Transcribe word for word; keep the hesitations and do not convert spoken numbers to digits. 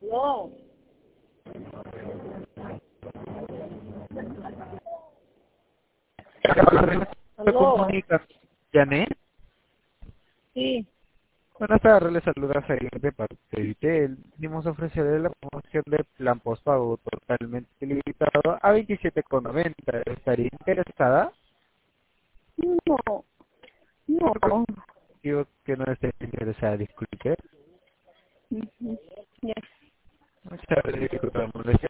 No. Se Aló. comunica. ¿Janet? Sí. Buenas tardes, les saluda Jair de parte de Vitel. Venimos a ofrecerle la promoción de plan postpago totalmente limitado a veintisiete con noventa. ¿Estaría interesada? No. ¿Por qué No. digo que no esté interesada? Disculpe. Ujú. Ya. Muchas gracias, disculpa la molestia.